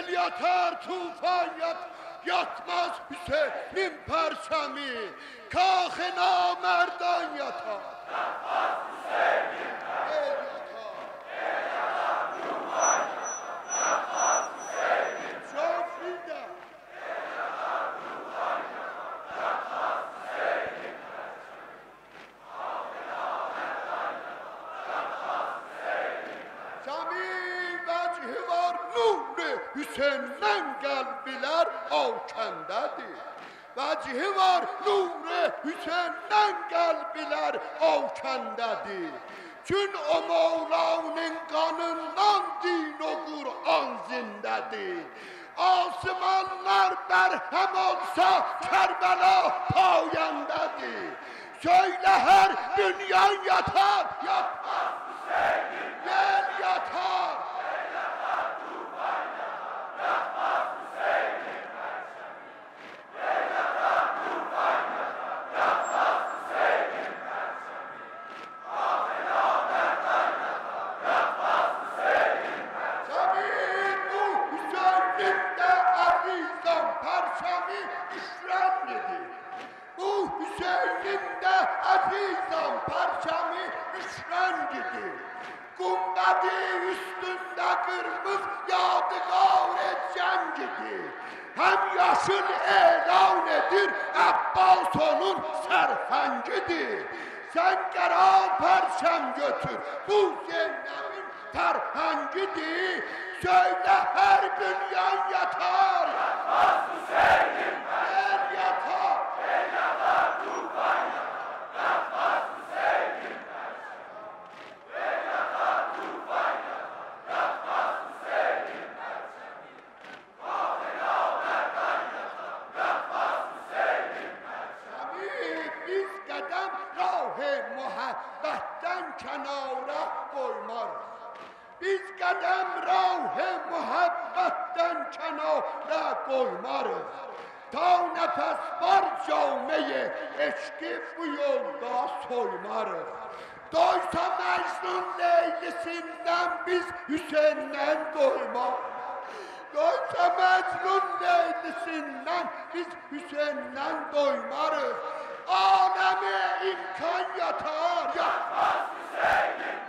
Yel yatar tufan yatmaz Hüseyin'in perçemi. Kâh-ı namerdan yatar. Yatmaz Hüseyin'in perçemi. Yel yatar tufan yatmaz Hüseyin'in Şofrida. Yel yatar tufan yatmaz Hüseyin'in perçemi. Kâh-ı namerdan yatmaz Hüseyin'in perçemi. Cemil vecihi var nuri Hüseyin'den kalbiler avkendedir. Vecihi var nuri Hüseyin'den kalbiler avkendedir. Çün o Mevla'nın kanından din o Kur'an zindedir. Asmanlar berhem olsa Kerbela payendedir. Söyle her dünyan yatar, yatmaz Hüseyin'in Yel yatar. Yel yatar tufan yatmaz Hüseyin'in perçemi. Yel yatar tufan yatmaz Hüseyin'in perçemi. Kâh-ı namerdan yatmaz Hüseyin'in perçemi. Cemil bu Hüseyin'in de azizan perçemi işrenlidir. Bu Hüseyin'in de azizan perçemi işrenlidir. Gumbedi üstünde kırmızı yadigar cengidir. Hem yaşıl elan edir Abbas onun serhengidir. Sen karar perçem götür bu Zeynep'in terhengidir. Söyle her dünyan yatar. Yatmaz Hüseyin'in Yer yatar. Yel yatar tufan yatmaz Hüseyin'in perçemi. Yel yatar tufan yatmaz Hüseyin'in perçemi. Kâh-ı namerdan yatmaz Hüseyin'in perçemi. Biz kadem rah-ı muhabbetten kenara koymarız. Biz kadem rah-ı muhabbetten kenara koymarız. Ta nefes var camiye eşki bu yolda soymarız. Doysa Mecnun Leylisinden biz Hüseyin'den doymarız. Doysa Mecnun Leylisinden biz Hüseyin'den doymarız. Aleme imkan yatar. Yatmaz Hüseyin'in